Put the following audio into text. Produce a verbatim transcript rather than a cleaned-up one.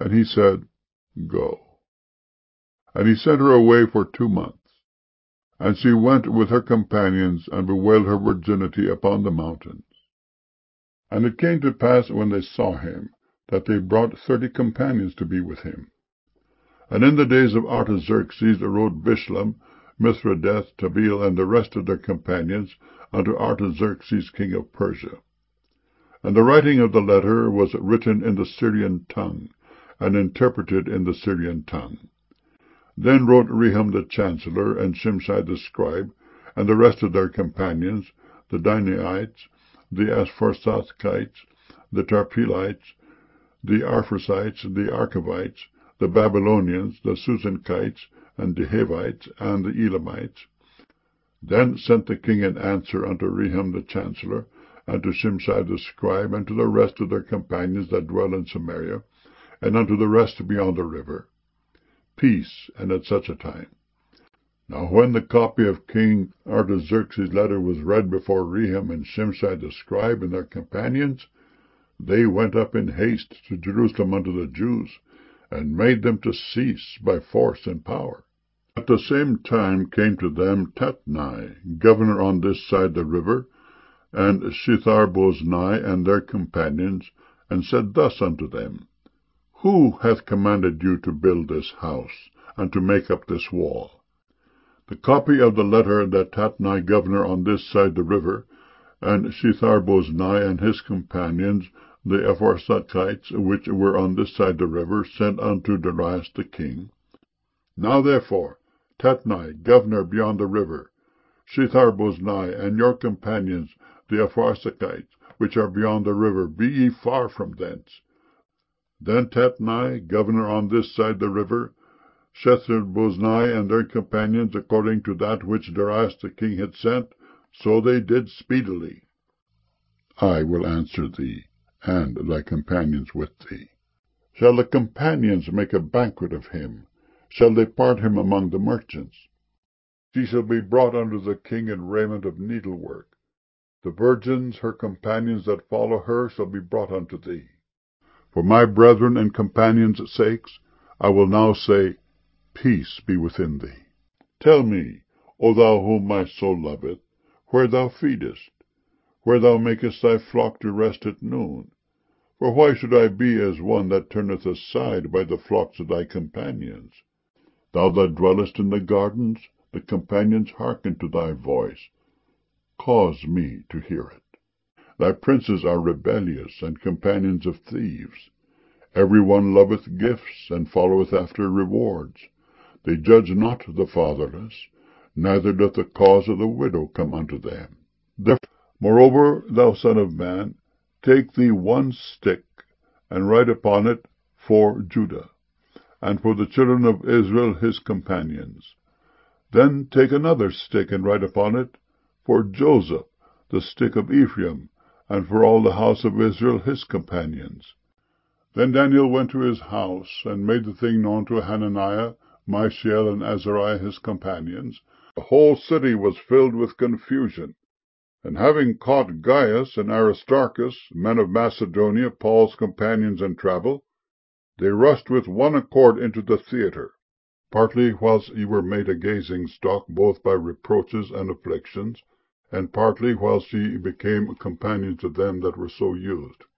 And he said, Go. And he sent her away for two months. And she went with her companions, and bewailed her virginity upon the mountains. And it came to pass, when they saw him, that they brought thirty companions to be with him. And in the days of Artaxerxes rode Bishlam, Mithridates, Tabeel, and the rest of their companions, unto Artaxerxes king of Persia. And the writing of the letter was written in the Syrian tongue, and interpreted in the Syrian tongue. Then wrote Rehum the chancellor, and Shimshai the scribe, and the rest of their companions, the Dinaites, the Apharsathites, the Tarpelites, the Arphasites, the Archavites, the Babylonians, the Susankites, and the Hivites, and the Elamites. Then sent the king an answer unto Rehum the chancellor, and to Shimshai the scribe, and to the rest of their companions that dwell in Samaria, and unto the rest beyond the river. Peace, and at such a time. Now when the copy of King Artaxerxes' letter was read before Rehum and Shimshai the scribe and their companions, they went up in haste to Jerusalem unto the Jews, and made them to cease by force and power. At the same time came to them Tatnai, governor on this side the river, and Shethar-boznai and their companions, and said thus unto them, Who hath commanded you to build this house, and to make up this wall? The copy of the letter that Tatnai, governor on this side the river, and Shethar-boznai and his companions, the Apharsathites, which were on this side the river, sent unto Darius the king. Now therefore, Tatnai, governor beyond the river, Shethar-boznai, and your companions, the Apharsathites, which are beyond the river, be ye far from thence. Then Tatnai, governor on this side the river, Shethar-boznai, and their companions, according to that which Darius the king had sent, so they did speedily. I will answer thee, and thy companions with thee. Shall the companions make a banquet of him? Shall they part him among the merchants? She shall be brought unto the king in raiment of needlework. The virgins, her companions that follow her, shall be brought unto thee. For my brethren and companions' sakes, I will now say, Peace be within thee. Tell me, O thou whom my soul loveth, where thou feedest, where thou makest thy flock to rest at noon. For why should I be as one that turneth aside by the flocks of thy companions? Thou that dwellest in the gardens, the companions hearken to thy voice. Cause me to hear it. Thy princes are rebellious, and companions of thieves. Every one loveth gifts, and followeth after rewards. They judge not the fatherless, neither doth the cause of the widow come unto them. Therefore, moreover, thou son of man, take thee one stick, and write upon it, For Judah, and for the children of Israel his companions. Then take another stick, and write upon it, For Joseph, the stick of Ephraim, and for all the house of Israel his companions. Then Daniel went to his house, and made the thing known to Hananiah, Mishael, and Azariah his companions. The whole city was filled with confusion. And having caught Gaius and Aristarchus, men of Macedonia, Paul's companions in travel, they rushed with one accord into the theatre, partly whilst ye were made a gazing stock both by reproaches and afflictions, and partly whilst ye became companions of them that were so used.